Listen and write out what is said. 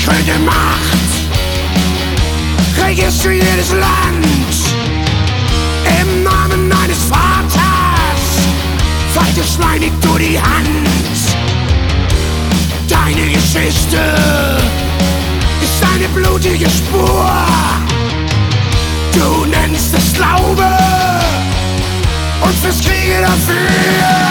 ungekrönte Macht regierst du jedes Land. Im Namen deines Vaters vergeschmeidigt du die Hand. Deine Geschichte ist eine blutige Spur. Du nennst es Glaube und fürs Kriege dafür